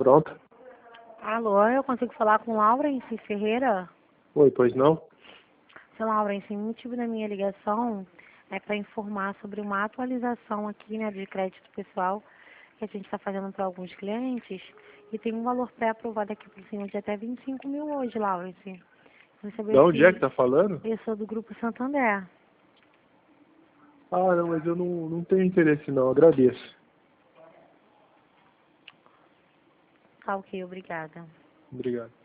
Pronto. Alô, eu consigo falar com Laurence Ferreira? Oi, pois não? Seu Laurence, o motivo da minha ligação é para informar sobre uma atualização aqui, né, de crédito pessoal que a gente está fazendo para alguns clientes e tem um valor pré-aprovado aqui para o senhor de até 25 mil hoje, Laurence. Quero saber De onde é se que tá falando? eu sou do Grupo Santander. Ah, não, mas eu não tenho interesse não, agradeço. Tá ok, obrigada. Obrigado.